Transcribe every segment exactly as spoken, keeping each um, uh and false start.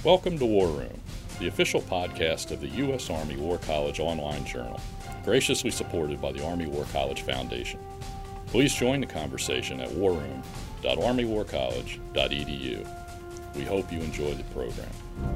Welcome to War Room, the official podcast of the U S Army War College online journal, graciously supported by the Army War College Foundation. Please join the conversation at war room dot army war college dot e d u. We hope you enjoy the program.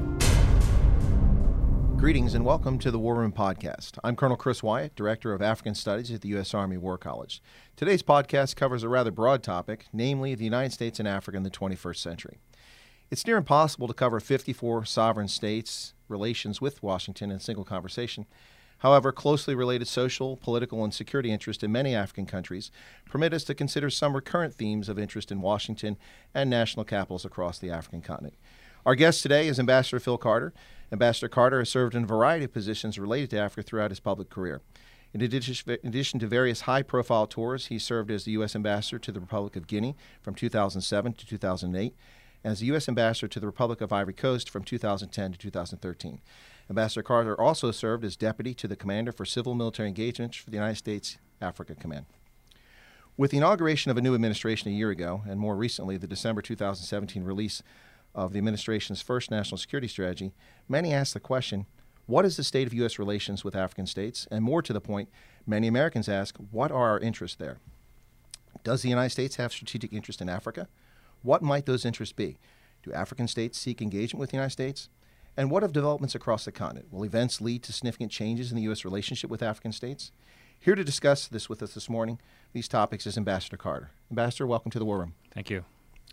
Greetings and welcome to the War Room Podcast. I'm Colonel Chris Wyatt, Director of African Studies at the U S Army War College. Today's podcast covers a rather broad topic, namely the United States and Africa in the twenty-first century. It's near impossible to cover fifty-four sovereign states' relations with Washington in a single conversation. However, closely related social, political, and security interests in many African countries permit us to consider some recurrent themes of interest in Washington and national capitals across the African continent. Our guest today is Ambassador Phil Carter. Ambassador Carter has served in a variety of positions related to Africa throughout his public career. In addition to various high-profile tours, he served as the U S Ambassador to the Republic of Guinea from two thousand seven to two thousand eight, and as the U S Ambassador to the Republic of Ivory Coast from two thousand ten to two thousand thirteen. Ambassador Carter also served as Deputy to the Commander for Civil Military Engagements for the United States Africa Command. With the inauguration of a new administration a year ago, and more recently the December two thousand seventeen release of the administration's first national security strategy, many ask the question, what is the state of U S relations with African states? And more to the point, many Americans ask, what are our interests there? Does the United States have strategic interest in Africa? What might those interests be? Do African states seek engagement with the United States? And what of developments across the continent? Will events lead to significant changes in the U S relationship with African states? Here to discuss this with us this morning, these topics, is Ambassador Carter. Ambassador, welcome to the War Room. Thank you.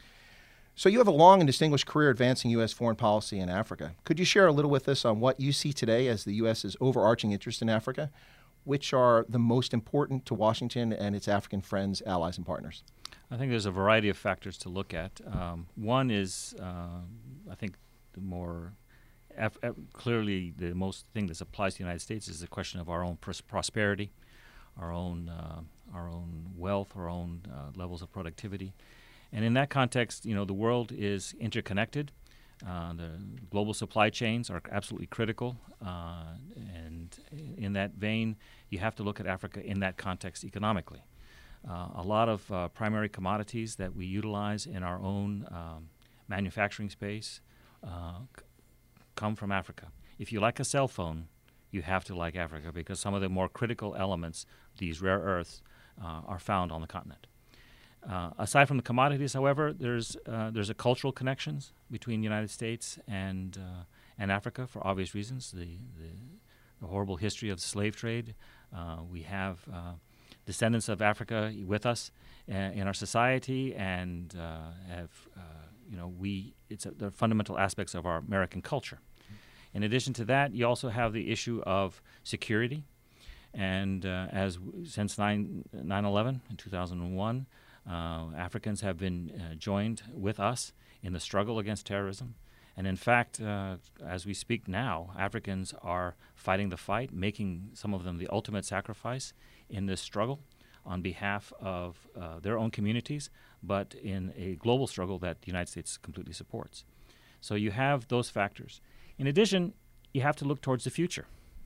So you have a long and distinguished career advancing U S foreign policy in Africa. Could you share a little with us on what you see today as the U S's overarching interest in Africa? Which are the most important to Washington and its African friends, allies, and partners? I think there's a variety of factors to look at. Um, one is, uh, I think, the more Af- Af- clearly the most thing that applies to the United States is the question of our own pros- prosperity, our own uh, our own wealth, our own uh, levels of productivity. And in that context, you know, the world is interconnected. Uh, the global supply chains are absolutely critical. Uh, and in that vein, you have to look at Africa in that context economically. Uh, a lot of uh, primary commodities that we utilize in our own um, manufacturing space uh, c- come from Africa. If you like a cell phone, you have to like Africa because some of the more critical elements, these rare earths, uh, are found on the continent. Uh, aside from the commodities, however, there's uh, there's a cultural connections between the United States and uh, and Africa for obvious reasons. The, the the horrible history of the slave trade. Uh, we have uh, descendants of Africa with us uh, in our society, and uh, have uh, you know we it's a, the fundamental aspects of our American culture. In addition to that, you also have the issue of security, and uh, as w- since nine eleven in two thousand one. Uh, Africans have been uh, joined with us in the struggle against terrorism. And in fact, uh, as we speak now, Africans are fighting the fight, making some of them the ultimate sacrifice in this struggle on behalf of uh, their own communities, but in a global struggle that the United States completely supports. So you have those factors. In addition, you have to look towards the future.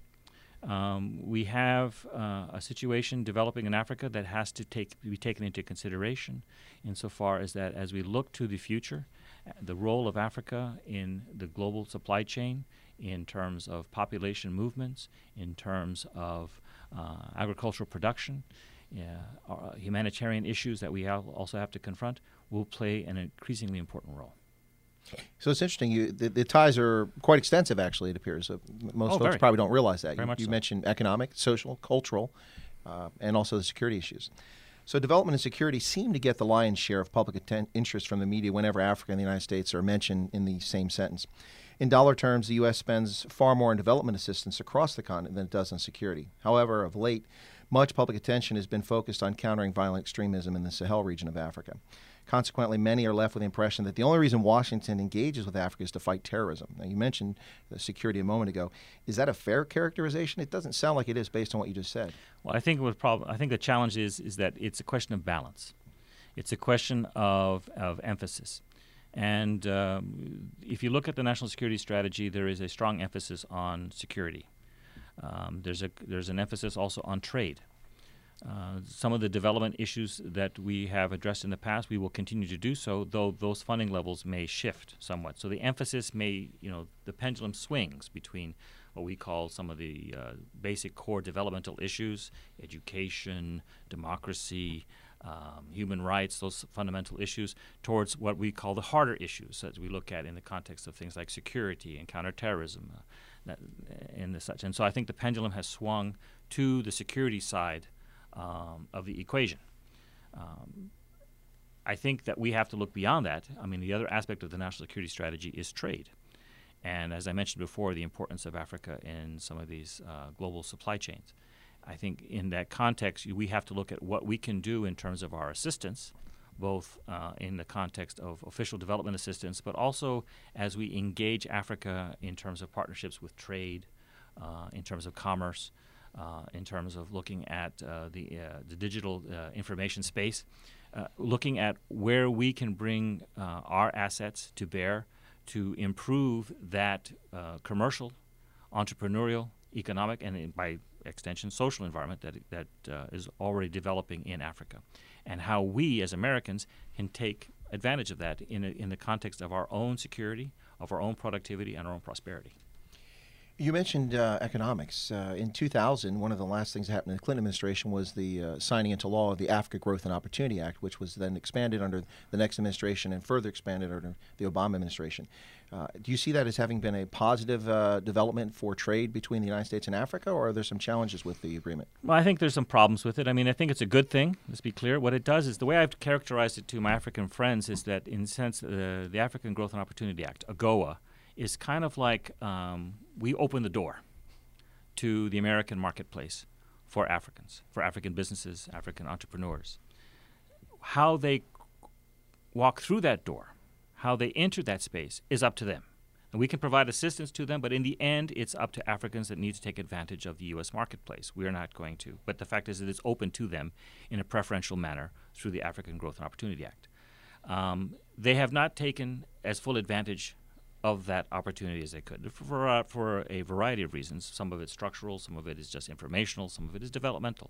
Um, we have uh, a situation developing in Africa that has to take be taken into consideration insofar as that as we look to the future, uh, the role of Africa in the global supply chain in terms of population movements, in terms of uh, agricultural production, uh, uh, humanitarian issues that we have also have to confront, will play an increasingly important role. So it's interesting. You, the, the ties are quite extensive, actually, it appears. Uh, most Oh, folks very. probably don't realize that. Very you much you so. mentioned economic, social, cultural, uh, and also the security issues. So development and security seem to get the lion's share of public atten- interest from the media whenever Africa and the United States are mentioned in the same sentence. In dollar terms, the U S spends far more on development assistance across the continent than it does on security. However, of late, much public attention has been focused on countering violent extremism in the Sahel region of Africa. Consequently, many are left with the impression that the only reason Washington engages with Africa is to fight terrorism. Now, you mentioned the security a moment ago. Is that a fair characterization? It doesn't sound like it is based on what you just said. Well, I think what prob- I think the challenge is is that it's a question of balance. It's a question of of emphasis. And um, if you look at the national security strategy, there is a strong emphasis on security. Um, there's a there's an emphasis also on trade. Uh, some of the development issues that we have addressed in the past, we will continue to do so, though those funding levels may shift somewhat. So the emphasis may, you know, the pendulum swings between what we call some of the uh, basic core developmental issues, education, democracy, um, human rights, those fundamental issues, towards what we call the harder issues that we look at in the context of things like security and counterterrorism uh, that, and the such. And so I think the pendulum has swung to the security side Um, of the equation. Um, I think that we have to look beyond that. I mean, the other aspect of the national security strategy is trade. And as I mentioned before, the importance of Africa in some of these uh, global supply chains. I think in that context, we have to look at what we can do in terms of our assistance, both uh, in the context of official development assistance, but also as we engage Africa in terms of partnerships with trade, uh, in terms of commerce, Uh, in terms of looking at uh, the uh, the digital uh, information space, uh, looking at where we can bring uh, our assets to bear to improve that uh, commercial, entrepreneurial, economic, and in, by extension social environment that that uh, is already developing in Africa, and how we as Americans can take advantage of that in a, in the context of our own security, of our own productivity, and our own prosperity. You mentioned uh, economics. Uh, in two thousand, one of the last things that happened in the Clinton administration was the uh, signing into law of the Africa Growth and Opportunity Act, which was then expanded under the next administration and further expanded under the Obama administration. Uh, do you see that as having been a positive uh, development for trade between the United States and Africa, or are there some challenges with the agreement? Well, I think there's some problems with it. I mean, I think it's a good thing. Let's be clear. What it does is, the way I've characterized it to my African friends is that, in a sense, uh, the African Growth and Opportunity Act, AGOA, is kind of like um, we open the door to the American marketplace for Africans, for African businesses, African entrepreneurs. How they walk through that door, how they enter that space, is up to them. And we can provide assistance to them, but in the end, it's up to Africans that need to take advantage of the U S marketplace. We are not going to. But the fact is that it's open to them in a preferential manner through the African Growth and Opportunity Act. Um, they have not taken as full advantage of that opportunity as they could, for, uh, for a variety of reasons. Some of it's structural, some of it is just informational, some of it is developmental.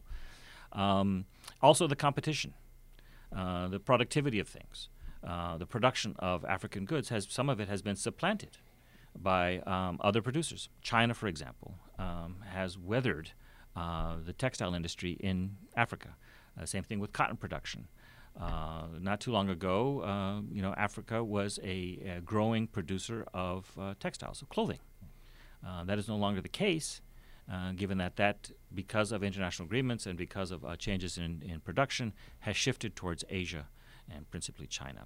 Um, also the competition, uh, the productivity of things, uh, the production of African goods, has some of it has been supplanted by um, other producers. China, for example, um, has weathered uh, the textile industry in Africa. Uh, same thing with cotton production. Uh, not too long ago, uh, you know, Africa was a, a growing producer of uh, textiles, of clothing. Uh, that is no longer the case, uh, given that that, because of international agreements and because of uh, changes in, in production, has shifted towards Asia and principally China.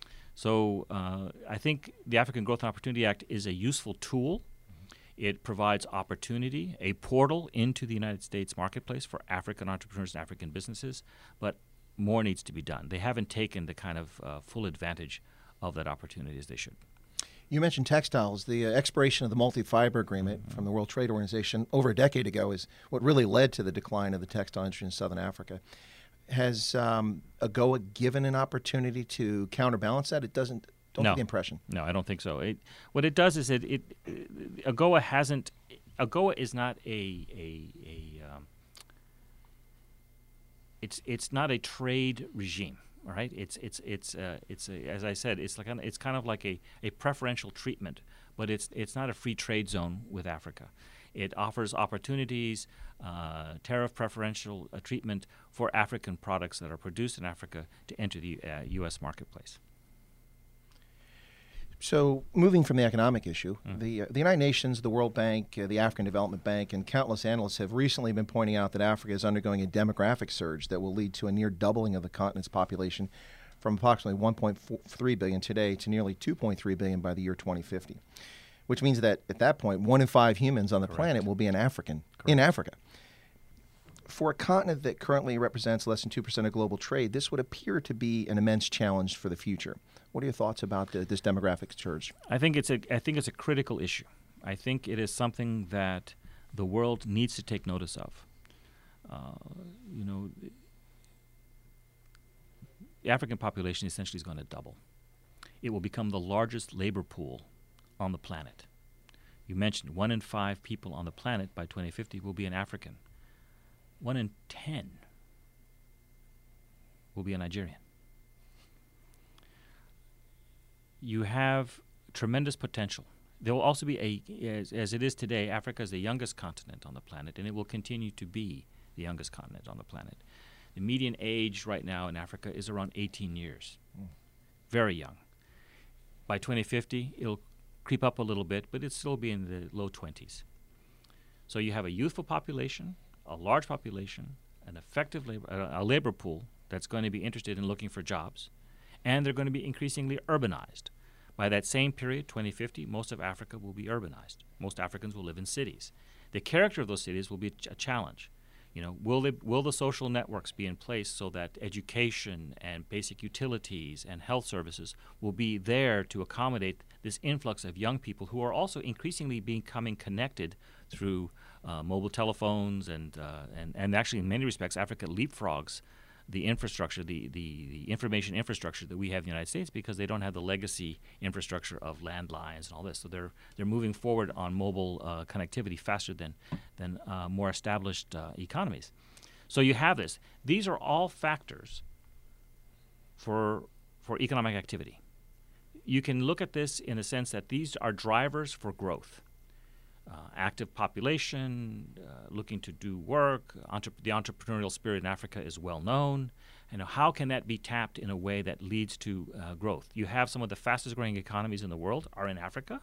So uh, I think the African Growth and Opportunity Act is a useful tool. It provides opportunity, a portal into the United States marketplace for African entrepreneurs and African businesses, but more needs to be done. They haven't taken the kind of uh, full advantage of that opportunity as they should. You mentioned textiles. The uh, expiration of the multi-fiber agreement mm-hmm. from the World Trade Organization over a decade ago is what really led to the decline of the textile industry in Southern Africa. Has um, AGOA given an opportunity to counterbalance that? It doesn't. Don't no. get the impression. No, I don't think so. It, what it does is it, it, it AGOA hasn't. AGOA is not a a, a um, it's it's not a trade regime. All right, it's it's it's uh, it's a, as I said, it's like an, it's kind of like a, a preferential treatment, but it's it's not a free trade zone with Africa. It offers opportunities, uh, tariff preferential uh, treatment for African products that are produced in Africa to enter the uh, U S marketplace. So, moving from the economic issue, mm. the uh, the United Nations, the World Bank, uh, the African Development Bank, and countless analysts have recently been pointing out that Africa is undergoing a demographic surge that will lead to a near doubling of the continent's population from approximately one point three billion today to nearly two point three billion by the year twenty fifty, which means that at that point, one in five humans on the Correct. planet will be an African Correct. in Africa. For a continent that currently represents less than two percent of global trade, this would appear to be an immense challenge for the future. What are your thoughts about the, this demographic surge? I think it's a I think it's a critical issue. I think it is something that the world needs to take notice of. Uh, you know, the African population essentially is going to double. It will become the largest labor pool on the planet. You mentioned one in five people on the planet by twenty fifty will be an African. One in ten will be a Nigerian. You have tremendous potential. There will also be a, as, as it is today, Africa is the youngest continent on the planet, and it will continue to be the youngest continent on the planet. The median age right now in Africa is around eighteen years. Mm. Very young. By twenty fifty, it'll creep up a little bit, but it'll still be in the low twenties. So you have a youthful population, a large population, an effective labor, a, a labor pool that's going to be interested in looking for jobs, and they're going to be increasingly urbanized. By that same period, twenty fifty, most of Africa will be urbanized. Most Africans will live in cities. The character of those cities will be a, ch- a challenge. You know, will they, will the social networks be in place so that education and basic utilities and health services will be there to accommodate this influx of young people who are also increasingly becoming connected through uh, mobile telephones and, uh, and and actually in many respects Africa leapfrogs the infrastructure, the, the, the information infrastructure that we have in the United States because they don't have the legacy infrastructure of landlines and all this. So they're they're moving forward on mobile uh, connectivity faster than than uh, more established uh, economies. So you have this. These are all factors for for economic activity. You can look at this in the sense that these are drivers for growth. Uh, active population, uh, looking to do work. Entre- the entrepreneurial spirit in Africa is well known. And how can that be tapped in a way that leads to uh, growth? You have some of the fastest growing economies in the world are in Africa.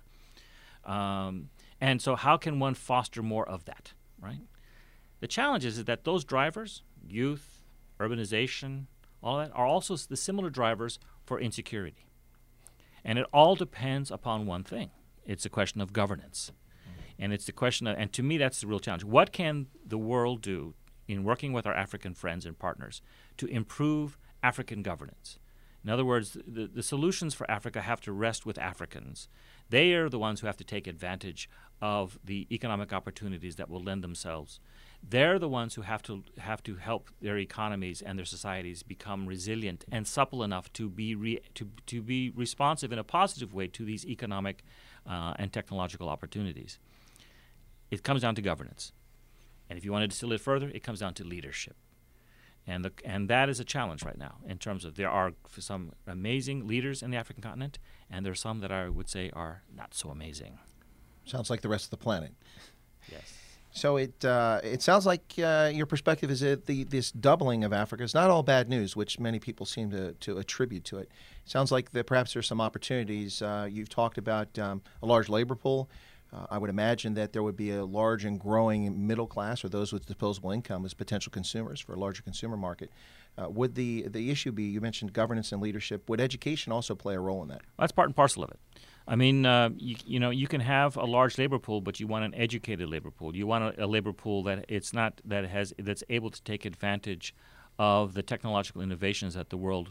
Um, and so how can one foster more of that, right? The challenge is, is that those drivers, youth, urbanization, all that, are also the similar drivers for insecurity. And it all depends upon one thing. It's a question of governance. And it's the question of, and to me that's the real challenge. What can the world do in working with our African friends and partners to improve African governance? In other words, the, the solutions for Africa have to rest with Africans. They are the ones who have to take advantage of the economic opportunities that will lend themselves. They're the ones who have to have to help their economies and their societies become resilient and supple enough to be re, to to be responsive in a positive way to these economic uh, and technological opportunities. It comes down to governance. And if you want to distill it further, it comes down to leadership. And the, and that is a challenge right now in terms of there are some amazing leaders in the African continent, and there are some that I would say are not so amazing. Sounds like the rest of the planet. Yes. So it uh, it sounds like uh, your perspective is that the this doubling of Africa is not all bad news, which many people seem to, to attribute to it. It sounds like that perhaps there's some opportunities. Uh, you've talked about um, a large labor pool. Uh, I would imagine that there would be a large and growing middle class or those with disposable income as potential consumers for a larger consumer market. Uh, would the, the issue be, you mentioned governance and leadership, would education also play a role in that? That's part and parcel of it. I mean, uh, you, you know, you can have a large labor pool, but you want an educated labor pool. You want a, a labor pool that it's not that has that's able to take advantage of the technological innovations that the world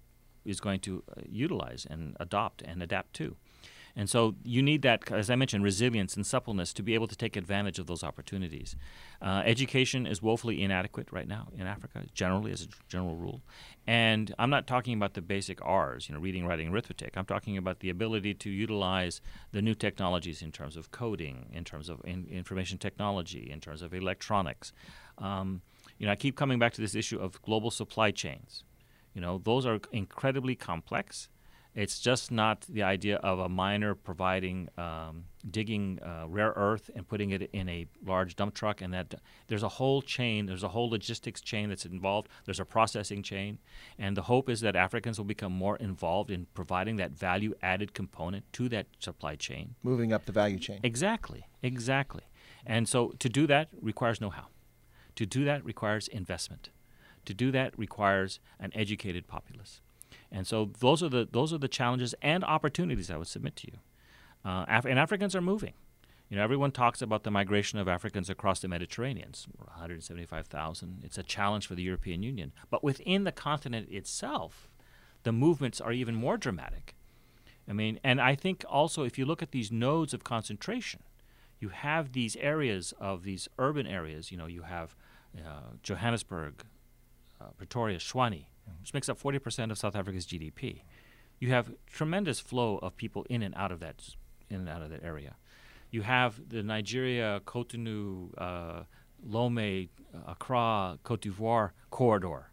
is going to uh, utilize and adopt and adapt to. And so you need that, as I mentioned, resilience and suppleness to be able to take advantage of those opportunities. Uh, education is woefully inadequate right now in Africa, generally as a general rule. And I'm not talking about the basic R's, you know, reading, writing, arithmetic. I'm talking about the ability to utilize the new technologies in terms of coding, in terms of in, information technology, in terms of electronics. Um, you know, I keep coming back to this issue of global supply chains. You know, those are incredibly complex. It's just not the idea of a miner providing, um, digging uh, rare earth and putting it in a large dump truck, and that there's a whole chain, there's a whole logistics chain that's involved. There's a processing chain, and the hope is that Africans will become more involved in providing that value-added component to that supply chain. Moving up the value chain. Exactly, exactly. And so to do that requires know-how. To do that requires investment. To do that requires an educated populace. And so those are the those are the challenges and opportunities I would submit to you. Uh, Af- and Africans are moving. You know, everyone talks about the migration of Africans across the Mediterranean. It's one hundred seventy-five thousand. It's a challenge for the European Union. But within the continent itself, the movements are even more dramatic. I mean, and I think also if you look at these nodes of concentration, you have these areas of these urban areas. You know, you have uh, Johannesburg, uh, Pretoria, Tshwane, which makes up forty percent of South Africa's G D P. You have tremendous flow of people in and out of that, in and out of that area. You have the Nigeria, Cotonou, uh, Lomé, Accra, Cote d'Ivoire corridor.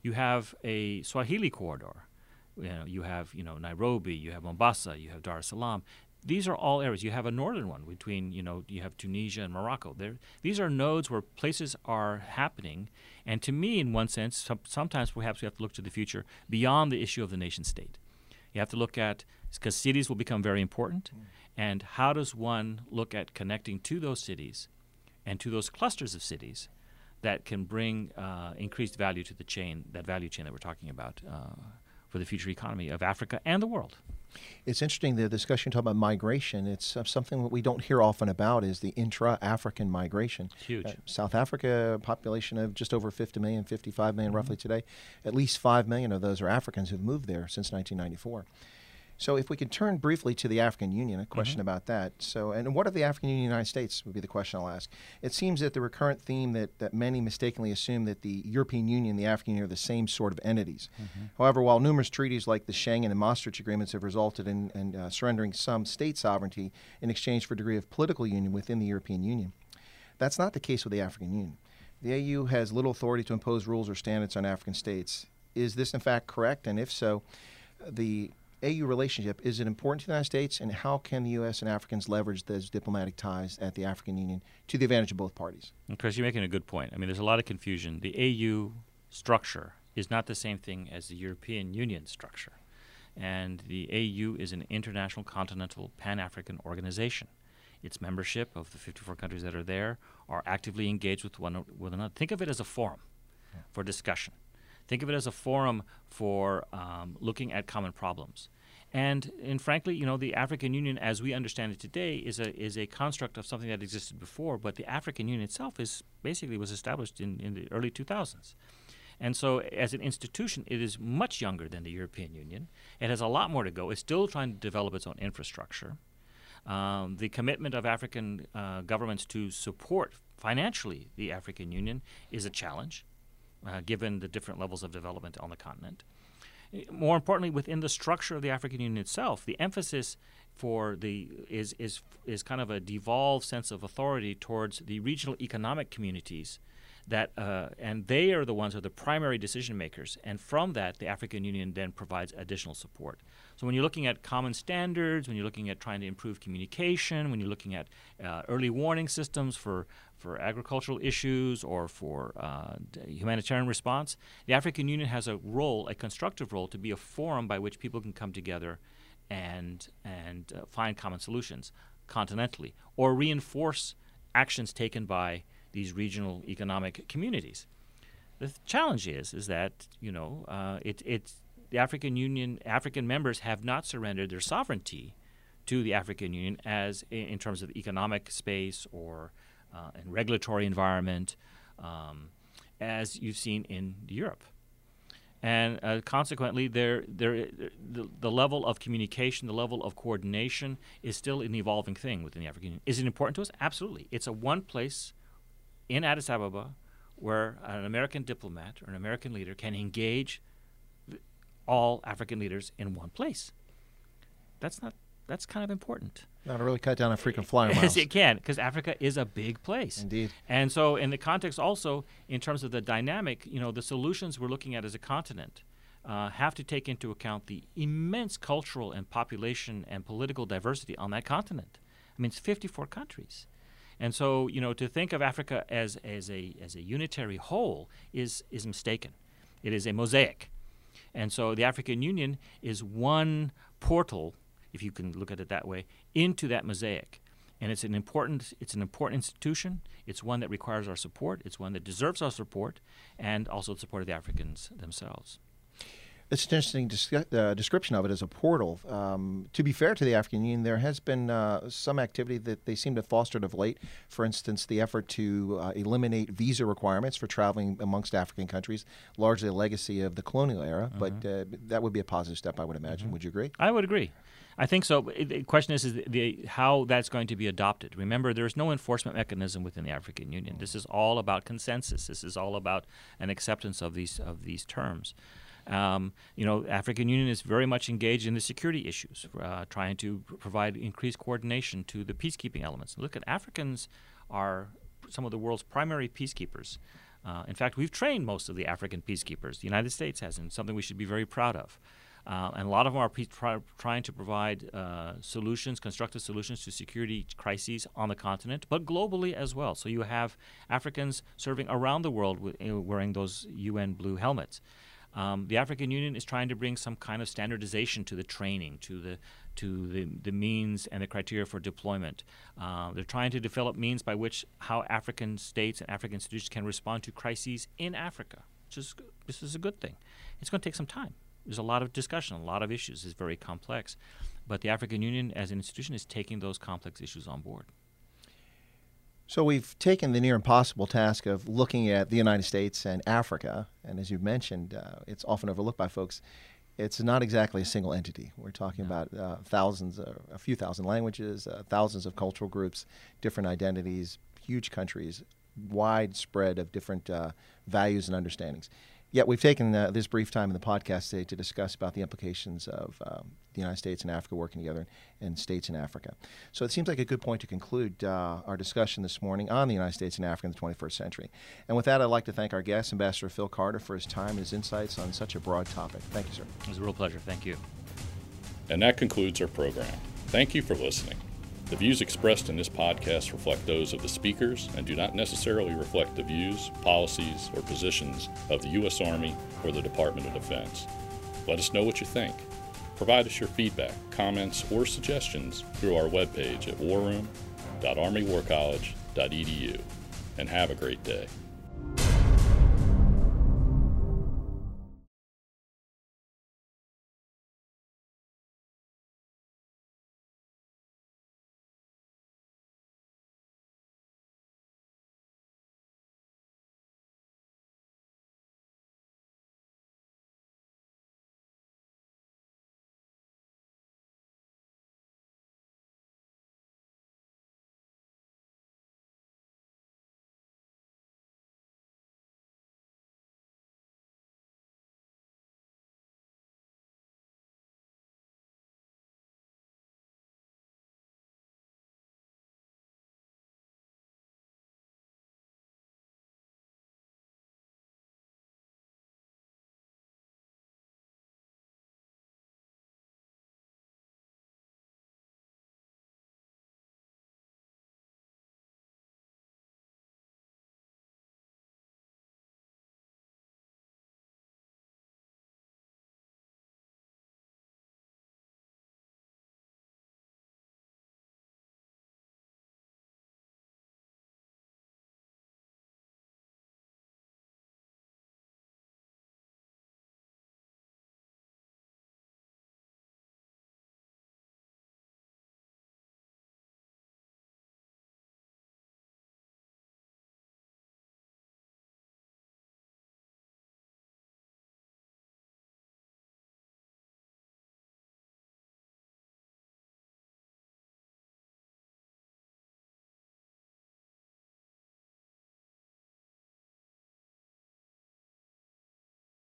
You have a Swahili corridor. You know, you have you know Nairobi, you have Mombasa, you have Dar es Salaam. These are all areas. You have a northern one between, you know, you have Tunisia and Morocco. There, these are nodes where places are happening. And to me, in one sense, some, sometimes perhaps we have to look to the future beyond the issue of the nation state. You have to look at, because cities will become very important, mm. and how does one look at connecting to those cities and to those clusters of cities that can bring uh, increased value to the chain, that value chain that we're talking about uh, for the future economy of Africa and the world. It's interesting, the discussion talking about migration. It's uh, something that we don't hear often about is the intra-African migration. It's huge. Uh, South Africa, a population of just over fifty million, fifty-five million mm-hmm. roughly today. At least five million of those are Africans who've moved there since nineteen ninety-four. So if we could turn briefly to the African Union, a question mm-hmm. about that. So, and what of the African Union and the United States would be the question I'll ask. It seems that the recurrent theme that, that many mistakenly assume that the European Union and the African Union are the same sort of entities. Mm-hmm. However, while numerous treaties like the Schengen and Maastricht agreements have resulted in, in uh, surrendering some state sovereignty in exchange for a degree of political union within the European Union, that's not the case with the African Union. The A U has little authority to impose rules or standards on African states. Is this in fact correct? And if so, the A U relationship, is it important to the United States, and how can the U S and Africans leverage those diplomatic ties at the African Union to the advantage of both parties? And Chris, you're making a good point. I mean, there's a lot of confusion. The A U structure is not the same thing as the European Union structure. And the A U is an international, continental, pan-African organization. Its membership of the fifty-four countries that are there are actively engaged with one with another. Think of it as a forum yeah. for discussion. Think of it as a forum for um, looking at common problems. And, and frankly, you know, the African Union, as we understand it today, is a is a construct of something that existed before. But the African Union itself is basically was established in, in the early two thousands. And so as an institution, it is much younger than the European Union. It has a lot more to go. It's still trying to develop its own infrastructure. Um, the commitment of African uh, governments to support financially the African Union is a challenge. Uh, given the different levels of development on the continent. More importantly, within the structure of the African Union itself, the emphasis for the is is is kind of a devolved sense of authority towards the regional economic communities, that uh, and they are the ones who are the primary decision makers. And from that, the African Union then provides additional support. So when you're looking at common standards, when you're looking at trying to improve communication, when you're looking at uh, early warning systems for for agricultural issues or for uh, humanitarian response, the African Union has a role, a constructive role, to be a forum by which people can come together and and uh, find common solutions continentally, or reinforce actions taken by these regional economic communities. The th- challenge is is that you know uh, it it's the African Union African members have not surrendered their sovereignty to the African Union as in, in terms of economic space or Uh, and regulatory environment, um, as you've seen in Europe. And uh, consequently, there, there, the, the level of communication, the level of coordination is still an evolving thing within the African Union. Is it important to us? Absolutely. It's a one place in Addis Ababa where an American diplomat or an American leader can engage all African leaders in one place. That's not That's kind of important. Now to really cut down on frequent flyer miles. Yes, it can, because Africa is a big place. Indeed. And so in the context also, in terms of the dynamic, you know, the solutions we're looking at as a continent uh, have to take into account the immense cultural and population and political diversity on that continent. I mean, it's fifty-four countries. And so, you know, to think of Africa as, as, a, as a unitary whole is, is mistaken. It is a mosaic. And so the African Union is one portal, if you can look at it that way, into that mosaic. And it's an important it's an important institution. It's one that requires our support. It's one that deserves our support, and also the support of the Africans themselves. It's an interesting dis- uh, description of it as a portal. Um, to be fair to the African Union, there has been uh, some activity that they seem to have fostered of late. For instance, the effort to uh, eliminate visa requirements for traveling amongst African countries, largely a legacy of the colonial era. Mm-hmm. But uh, that would be a positive step, I would imagine. Mm-hmm. Would you agree? I would agree. I think so. The question is, is the, the, how that's going to be adopted. Remember, there's no enforcement mechanism within the African Union. This is all about consensus. This is all about an acceptance of these of these terms. Um, you know, African Union is very much engaged in the security issues, uh, trying to pr- provide increased coordination to the peacekeeping elements. Look at Africans are some of the world's primary peacekeepers. Uh, in fact, we've trained most of the African peacekeepers. The United States has, and something we should be very proud of. Uh, and a lot of them are pe- try, trying to provide uh, solutions, constructive solutions to security crises on the continent, but globally as well. So you have Africans serving around the world with, uh, wearing those U N blue helmets. Um, the African Union is trying to bring some kind of standardization to the training, to the to the, the means and the criteria for deployment. Uh, they're trying to develop means by which how African states and African institutions can respond to crises in Africa, which is this is a good thing. It's going to take some time. There's a lot of discussion, a lot of issues. It's very complex. But the African Union as an institution is taking those complex issues on board. So we've taken the near impossible task of looking at the United States and Africa, and as you mentioned, uh, it's often overlooked by folks. It's not exactly a single entity. We're talking No. about uh, thousands, uh, a few thousand languages, uh, thousands of cultural groups, different identities, huge countries, wide spread of different uh, values and understandings. Yet we've taken uh, this brief time in the podcast today to discuss about the implications of um, the United States and Africa working together and states in Africa. So it seems like a good point to conclude uh, our discussion this morning on the United States and Africa in the twenty-first century. And with that, I'd like to thank our guest, Ambassador Phil Carter, for his time and his insights on such a broad topic. Thank you, sir. It was a real pleasure. Thank you. And that concludes our program. Thank you for listening. The views expressed in this podcast reflect those of the speakers and do not necessarily reflect the views, policies, or positions of the U S Army or the Department of Defense. Let us know what you think. Provide us your feedback, comments, or suggestions through our webpage at war room dot army war college dot e d u. And have a great day.